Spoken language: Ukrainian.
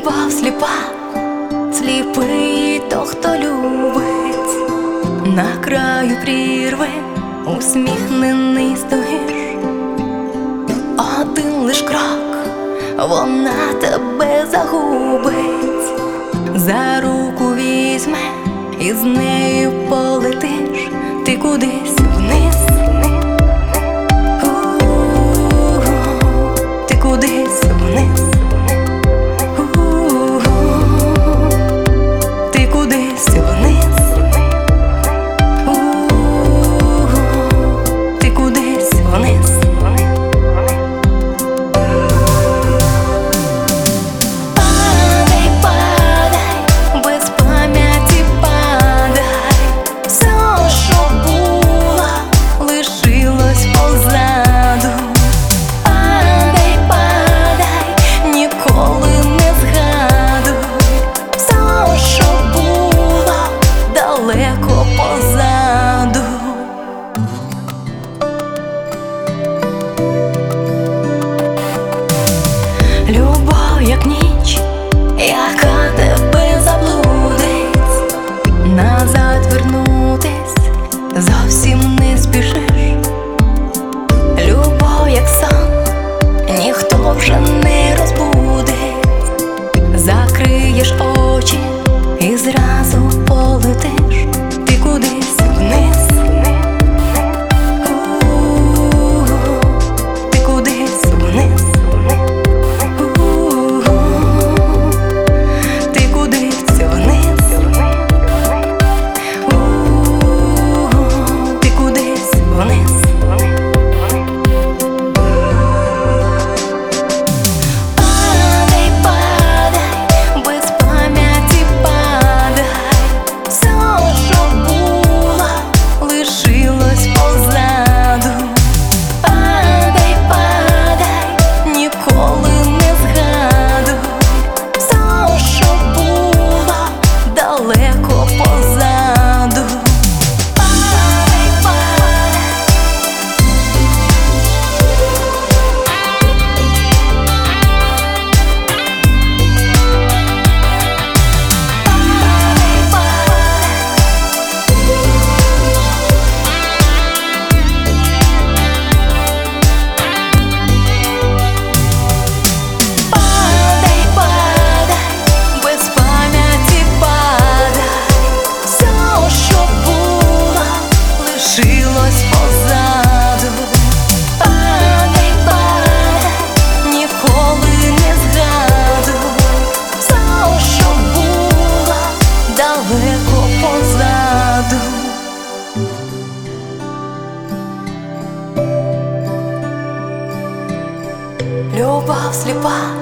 Любов сліпа, сліпий то, хто любить, на краю прірви усміхнений стоїш. Один лиш крок, вона тебе загубить, за руку візьме і з нею полетиш ти кудись вниз. Ти кудись вниз. Ти кудись вниз. Ти кудись вниз. Падай, падай, без пам'яті падай. Все, що було, лишилось позаду. Падай, падай, ніколи не згадуй. Все, що було, далеко позаду. Любов, як ніч, яка тебе заблудить, назад вернутись зовсім не спішиш. Любов, як сон, ніхто вже не розбудить, закриєш очі і зразу полетиш ти кудись вниз. Ти кудись вниз. Ти кудись вниз. Ти кудись вниз. Падай, падай, без пам'яті падай. Все, що було, лишилось позаду. Падай, падай, ніколи не згадуй. Все, що було, далеко позаду. Падай, падай. Падай, падай, без пам'яті падай. Все, що було, лишилось позаду. Падай, падай, ніколи не згадуй. Все, що було, далеко позаду. Любов сліпа,